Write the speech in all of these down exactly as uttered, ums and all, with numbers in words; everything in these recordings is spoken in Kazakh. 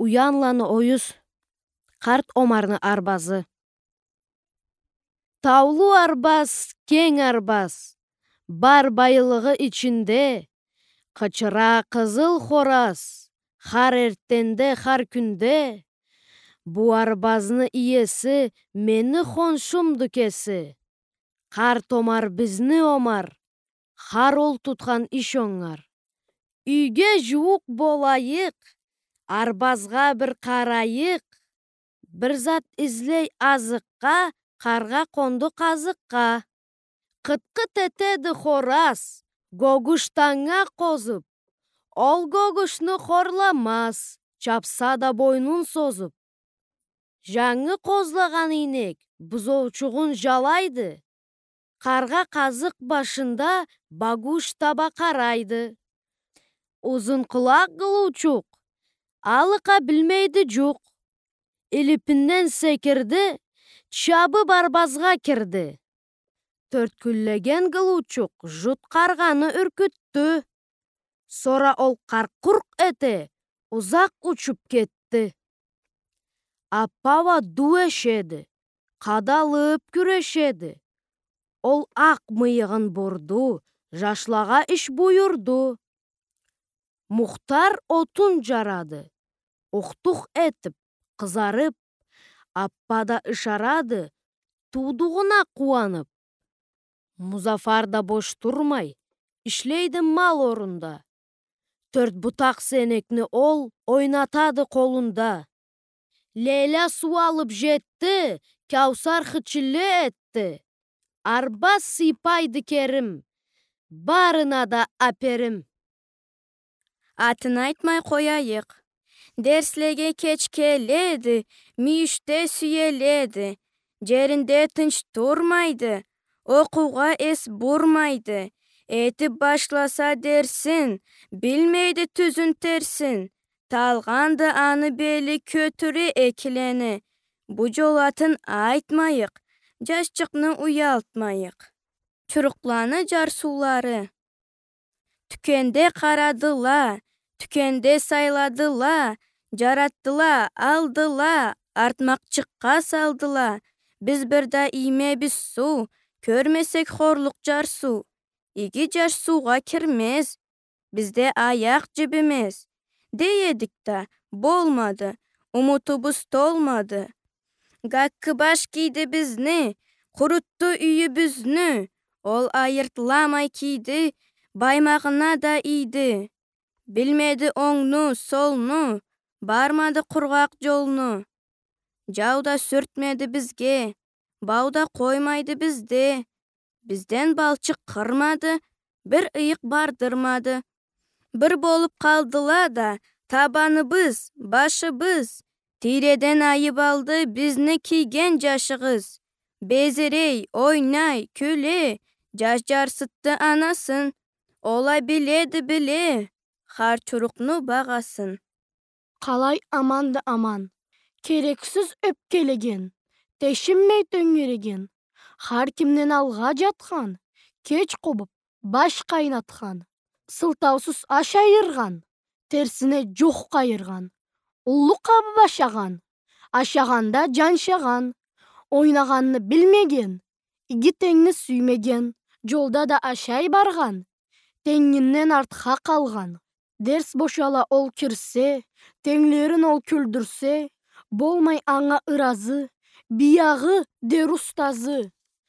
Уянланы ойыз, қарт омарны арбазы. Таулу арбаз, кең арбаз, бар байлығы içinde, қычыра қызыл хораз, хар ертенде, хар күнде. Бу арбазны иесі мені хоншумды кесі. Қарт омар бізні омар, хар ол тұтқан іш оңар. Үйге жуық болайық, арбазға бір қарайық. Бір зат ізлей азыққа, қарға қонды қазыққа. Қыт-қыт етеді хораз, гогуштаңа қозып. Ол гогушны хорламас, чапса да бойнун созып. Жаңы қозлаған инек бұзоучуғын жалайды. Қарға қазық башында багуш таба қарайды. Uzun kulak kılıçuk, alıka bilmeydi cuk. İlipinden sekirdi, çabı barbazga kirdi. Törtküllegen kılıçuk, jut karganı ürküttü. Sonra ol karkurk ete, uzak uçup ketti. Appava dueşedi, kadalıp küreşedi. Ol ak mıyığın burdu, jaşlaga iş buyurdu. Muhtar otun jaradı, oxtuq etip, kızarıp, appada ışaradı, tuğduğuna kuanıp. Muzafar da boş durmay, işleydi mal orunda. Tört butak senekni ol oynatadı kolunda. Leyla su alıp jetti, Kavsar hıçılle etti. Arbaz sipaydı kerim, barına da aperim. Атын айтмай қояйық. Дерслеге кеч келеді, мүйіште сүйеледі. Жерінде тынч тұрмайды, оқуға ес бұрмайды. Етіп башласа дерсін, білмейді түзін терсін. Талғанды аны белі көтірі екілені. Бұ жолатын айтмайық, жашчықны уялтмайық. Чұрықланы жарсулары. Түкенде қарадыла, түкенде сайладыла, жараттыла, алдыла, артмақчыққа салдыла. Біз бірда име біз су, көрмесек хорлық жарсу. Иги жарсуға кірмез, бізде аяқ жібімез. Дейедік та, болмады, ұмытыбыз толмады. Гаккы баш кейді бізні, құрытты үйі бізні. Ол айыртламай кейді, баймағына да иді. Білмеді оңну, солну, бармады құрғақ жолну. Жауда сүртмеді бізге, бауда қоймайды бізде. Бізден балчық қырмады, бір иық бардырмады. Бір болып қалдыла да, табаны біз, башы біз. Тиреден айып алды бізні киген жашығыз. Безерей, ойнай, күле, жаш жарсытты анасын. Олай біледі біле, хар чұрықны бағасын. Қалай аманды аман, керексіз өпкелеген, тешінмей төңгереген. Хар кімнен алға жатқан, кеч қобып, баш қайнатқан. Сылтаусыз аш айырған, терсіне жоқ қайырған. Ұлы қабы башаған, ашағанда жаншаған. Ойнағанны білмеген, игі теңні сүймеген. Жолда да ашай барған, теңіннен артқа қалған. Дерс бошала ол кірсе, теңлерін ол күлдірсе, болмай аңа ыразы, бияғы дер ұстазы.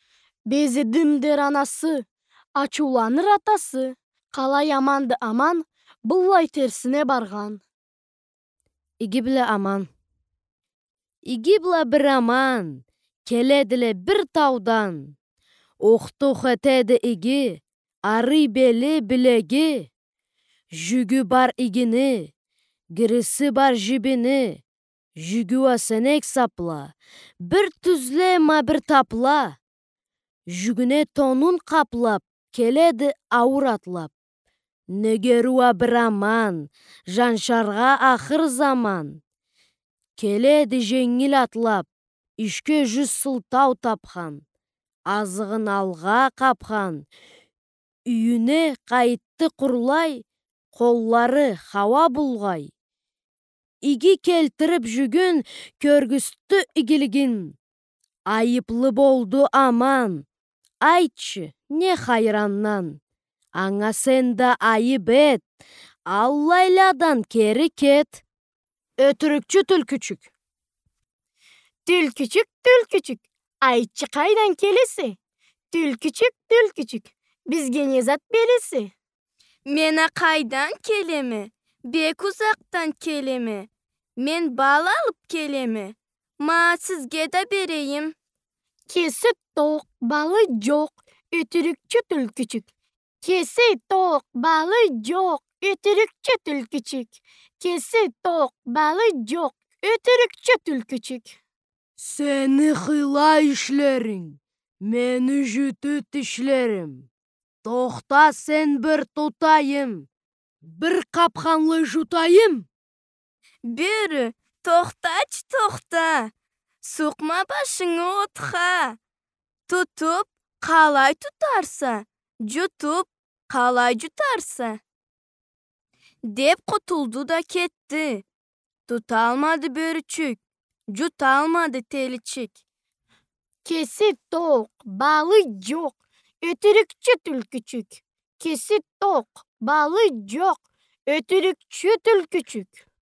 Безедім дер анасы, ачуланыр атасы. Қалай аманды аман, бұллай терсіне барған. Иги біле аман. Иги біле бір аман, келеділе бір таудан. Оқтуқ етеді иги, ары белі білеги. Жүгі бар игini, гірісі бар жібіні. Жүгі асенек сапла, бір түзле ма бір тапла. Жүгіне тонун қаплап, келеді ауыр атлап. Негеруа бір аман, жаншарға ақыр заман. Келеді жеңіл атлап, ішке жүз сылтау тапқан. Азығын алға қапқан. Үйіне қайтты құрлай, қоллары хава бұлғай. igi keltirip jügün körgüstü igiligin. Ayıplı boldu aman. Aytçı, ne hayrandan. Аңа sen de ayıp et. Allah'ladan keri ket. Ötürükçü tülküçük. Tülküçük tülküçük. Aytçı kaydan kelesi. Tülküçük tülküçük. Bizge nezat beresi. Mena kaydan kelemi, bek uzaktan kelemi. Men bal alıp kelemi. Ma sizge de bereyim. Kesi tok, balı yok. Ötürükçü tülküçük. Kesi tok, balı yok. Ötürükçü tülküçük. Kesi tok, balı yok. Ötürükçü tülküçük. Seni hıla işlerin. Meni jütüt işlerim. Tohta sen bir tutayım. Bir kapkanlı jutayım. Bürü, tohtaç tohta. Sokma başını otha. Tutup kalay tutarsa, jutup kalay jutarsa. Dep kutuldu da ketti. Tutalmadı börüçük, jutalmadı teliçik. Kesi tok, balı yok. Ötürükçü tülküçük. Kesi tok, balı yok. Ötürükçü tülküçük.